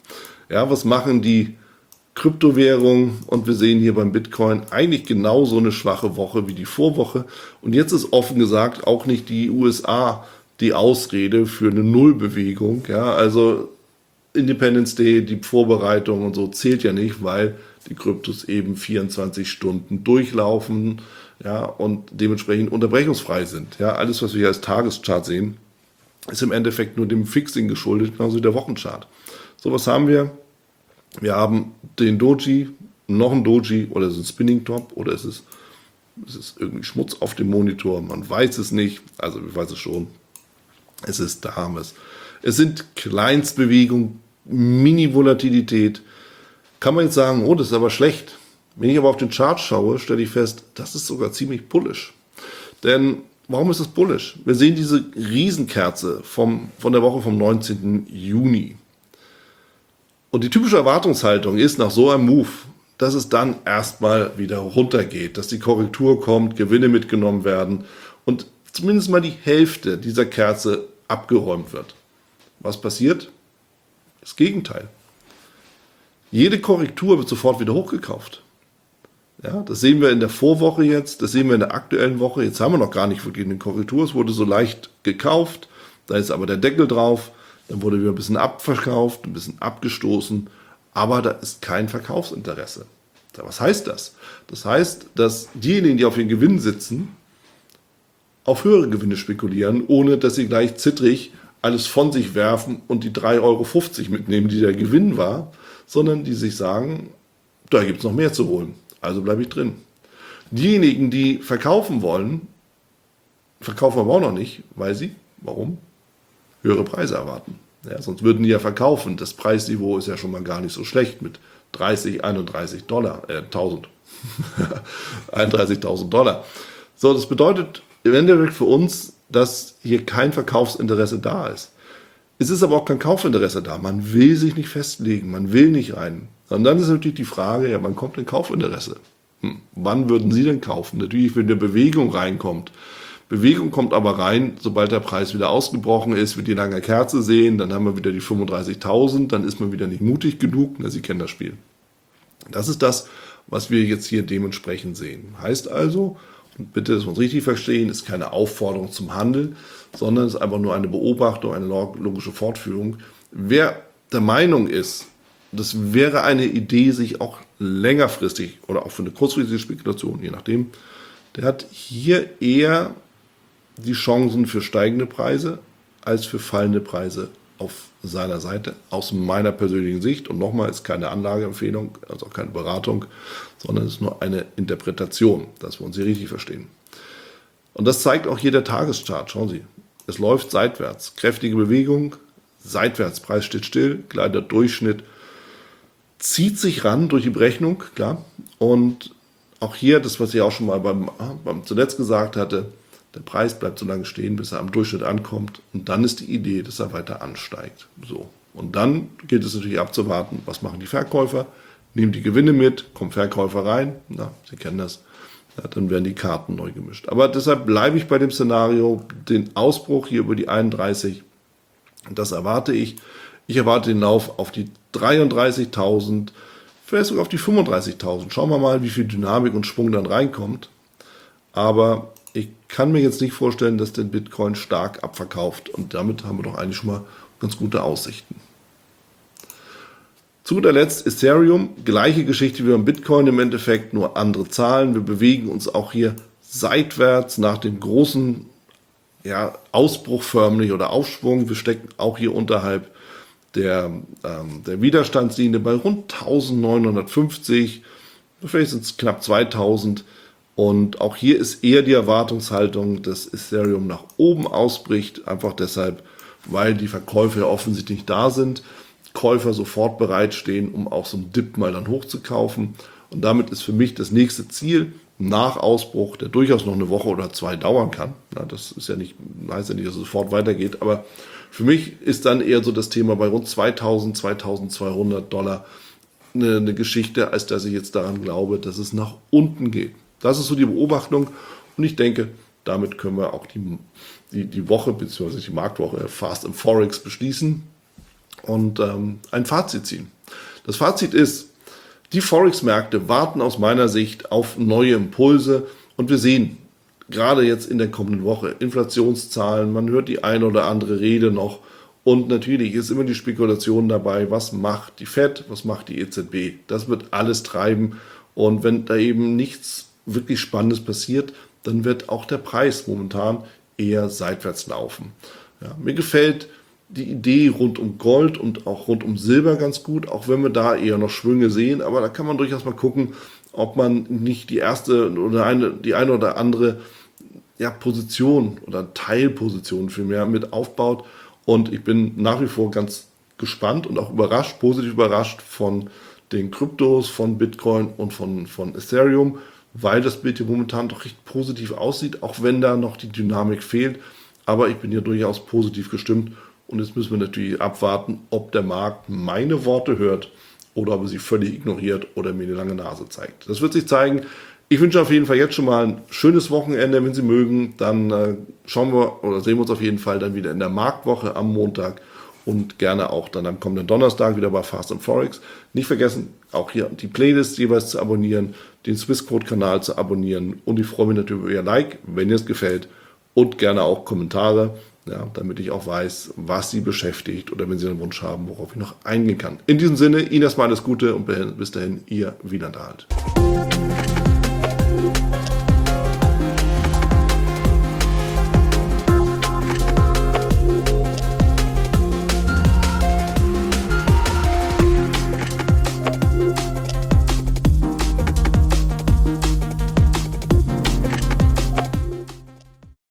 Ja, was machen die Kryptowährungen? Und wir sehen hier beim Bitcoin eigentlich genauso eine schwache Woche wie die Vorwoche. Und jetzt ist offen gesagt auch nicht die U S A die Ausrede für eine Nullbewegung. Ja, also Independence Day, die Vorbereitung und so zählt ja nicht, weil die Kryptos eben vierundzwanzig Stunden durchlaufen, ja, und dementsprechend unterbrechungsfrei sind. Ja, alles, was wir hier als Tageschart sehen, ist im Endeffekt nur dem Fixing geschuldet, genauso wie der Wochenchart. So, was haben wir? Wir haben den Doji, noch ein Doji, oder ist es ein Spinning Top, oder ist es, ist es irgendwie Schmutz auf dem Monitor? Man weiß es nicht, also ich weiß es schon. Es ist da. Es, es sind Kleinstbewegungen, Mini-Volatilität. Kann man jetzt sagen, oh, das ist aber schlecht. Wenn ich aber auf den Chart schaue, stelle ich fest, das ist sogar ziemlich bullish. Denn warum ist das bullish? Wir sehen diese Riesenkerze vom, von der Woche vom neunzehnten Juni. Und die typische Erwartungshaltung ist nach so einem Move, dass es dann erstmal wieder runtergeht, dass die Korrektur kommt, Gewinne mitgenommen werden und zumindest mal die Hälfte dieser Kerze abgeräumt wird. Was passiert? Das Gegenteil. Jede Korrektur wird sofort wieder hochgekauft. Ja, das sehen wir in der Vorwoche jetzt, das sehen wir in der aktuellen Woche. Jetzt haben wir noch gar nicht wirklich eine Korrektur, es wurde so leicht gekauft, da ist aber der Deckel drauf, dann wurde wieder ein bisschen abverkauft, ein bisschen abgestoßen, aber da ist kein Verkaufsinteresse. Was heißt das? Das heißt, dass diejenigen, die auf ihren Gewinn sitzen, auf höhere Gewinne spekulieren, ohne dass sie gleich zittrig alles von sich werfen und die drei Euro fünfzig mitnehmen, die der Gewinn war, sondern die sich sagen, da gibt es noch mehr zu holen, also bleibe ich drin. Diejenigen, die verkaufen wollen, verkaufen aber auch noch nicht, weil sie, warum? Höhere Preise erwarten. Ja, sonst würden die ja verkaufen. Das Preisniveau ist ja schon mal gar nicht so schlecht mit dreißig, einunddreißig Dollar, äh, tausend. einunddreißigtausend Dollar. So, das bedeutet im Endeffekt für uns, dass hier kein Verkaufsinteresse da ist. Es ist aber auch kein Kaufinteresse da. Man will sich nicht festlegen, man will nicht rein. Und dann ist natürlich die Frage, ja, wann kommt denn Kaufinteresse? Hm, wann würden Sie denn kaufen? Natürlich, wenn eine Bewegung reinkommt. Bewegung kommt aber rein, sobald der Preis wieder ausgebrochen ist, wir die lange Kerze sehen, dann haben wir wieder die fünfunddreißigtausend, dann ist man wieder nicht mutig genug. Na, Sie kennen das Spiel. Das ist das, was wir jetzt hier dementsprechend sehen. Heißt also, und bitte, dass wir uns richtig verstehen, ist keine Aufforderung zum Handel, sondern es ist einfach nur eine Beobachtung, eine logische Fortführung. Wer der Meinung ist, das wäre eine Idee, sich auch längerfristig oder auch für eine kurzfristige Spekulation, je nachdem, der hat hier eher die Chancen für steigende Preise als für fallende Preise auf seiner Seite, aus meiner persönlichen Sicht. Und nochmal, ist keine Anlageempfehlung, also auch keine Beratung, sondern es ist nur eine Interpretation, dass wir uns hier richtig verstehen. Und das zeigt auch hier der Tageschart. Schauen Sie, es läuft seitwärts. Kräftige Bewegung, seitwärts, Preis steht still, gleicher Durchschnitt, zieht sich ran durch die Berechnung, klar. Und auch hier, das, was ich auch schon mal beim, beim zuletzt gesagt hatte, der Preis bleibt so lange stehen, bis er am Durchschnitt ankommt. Und dann ist die Idee, dass er weiter ansteigt. So. Und dann gilt es natürlich abzuwarten, was machen die Verkäufer? Nehmen die Gewinne mit, kommen Verkäufer rein. Na, Sie kennen das. Ja, dann werden die Karten neu gemischt. Aber deshalb bleibe ich bei dem Szenario, den Ausbruch hier über die einunddreißig. Das erwarte ich. Ich erwarte den Lauf auf die dreiunddreißigtausend, vielleicht sogar auf die fünfunddreißigtausend. Schauen wir mal, wie viel Dynamik und Schwung dann reinkommt. Aber ich kann mir jetzt nicht vorstellen, dass der Bitcoin stark abverkauft. Und damit haben wir doch eigentlich schon mal ganz gute Aussichten. Zu guter Letzt Ethereum. Gleiche Geschichte wie beim Bitcoin im Endeffekt, nur andere Zahlen. Wir bewegen uns auch hier seitwärts nach dem großen, ja, Ausbruch förmlich oder Aufschwung. Wir stecken auch hier unterhalb der, ähm, der Widerstandslinie bei rund eintausendneunhundertfünfzig. Vielleicht sind es knapp zweitausend. Und auch hier ist eher die Erwartungshaltung, dass Ethereum nach oben ausbricht, einfach deshalb, weil die Verkäufer offensichtlich nicht da sind, Käufer sofort bereitstehen, um auch so einen Dip mal dann hochzukaufen. Und damit ist für mich das nächste Ziel nach Ausbruch, der durchaus noch eine Woche oder zwei dauern kann. Ja, das ist ja nicht, heißt ja nicht, dass es sofort weitergeht, aber für mich ist dann eher so das Thema bei rund zweitausend, zweitausendzweihundert Dollar eine, eine Geschichte, als dass ich jetzt daran glaube, dass es nach unten geht. Das ist so die Beobachtung und ich denke, damit können wir auch die, die, die Woche bzw. die Marktwoche Fast im Forex beschließen. und ähm, ein Fazit ziehen. Das Fazit ist, die Forex-Märkte warten aus meiner Sicht auf neue Impulse und wir sehen gerade jetzt in der kommenden Woche Inflationszahlen, man hört die eine oder andere Rede noch und natürlich ist immer die Spekulation dabei, was macht die Fed, was macht die E Z B. Das wird alles treiben und wenn da eben nichts wirklich Spannendes passiert, dann wird auch der Preis momentan eher seitwärts laufen. Ja, mir gefällt die Idee rund um Gold und auch rund um Silber ganz gut, auch wenn wir da eher noch Schwünge sehen, aber da kann man durchaus mal gucken, ob man nicht die erste oder eine, die eine oder andere ja, Position oder Teilposition vielmehr mit aufbaut und ich bin nach wie vor ganz gespannt und auch überrascht, positiv überrascht von den Kryptos, von Bitcoin und von, von Ethereum, weil das Bild hier momentan doch recht positiv aussieht, auch wenn da noch die Dynamik fehlt, aber ich bin hier durchaus positiv gestimmt. Und jetzt müssen wir natürlich abwarten, ob der Markt meine Worte hört oder ob er sie völlig ignoriert oder mir eine lange Nase zeigt. Das wird sich zeigen. Ich wünsche auf jeden Fall jetzt schon mal ein schönes Wochenende. Wenn Sie mögen, dann äh, schauen wir oder sehen wir uns auf jeden Fall dann wieder in der Marktwoche am Montag und gerne auch dann am kommenden Donnerstag wieder bei Fast and Forex. Nicht vergessen, auch hier die Playlist jeweils zu abonnieren, den Swissquote-Kanal zu abonnieren und ich freue mich natürlich über Ihr Like, wenn Ihnen es gefällt und gerne auch Kommentare. Ja, damit ich auch weiß, was Sie beschäftigt oder wenn Sie einen Wunsch haben, worauf ich noch eingehen kann. In diesem Sinne, Ihnen erstmal alles Gute und bis dahin, Ihr Wieland Halt.